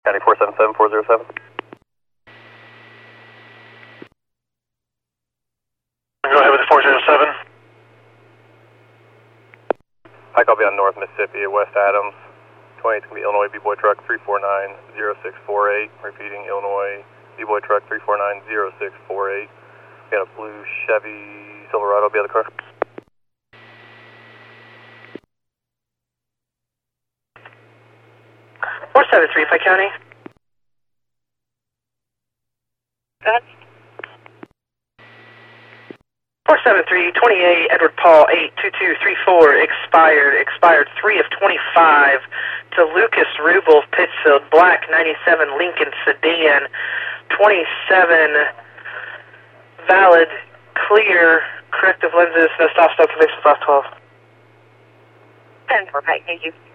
County 477407. Go ahead with the 407. Hike, I'll be on North Mississippi at West Adams. 28's going to be Illinois B-Boy Truck 3490648. Repeating, Illinois B-Boy Truck 3490648. Got a blue Chevy Silverado, be on the car. 473, Pike County. That's 473, 28, Edward Paul, 82234, expired 3 of 25 to Lucas Rubel, Pittsfield, black 97 Lincoln sedan, 27, valid, clear, corrective lenses, no stop convictions, last 12. 10-4, Pike, thank you.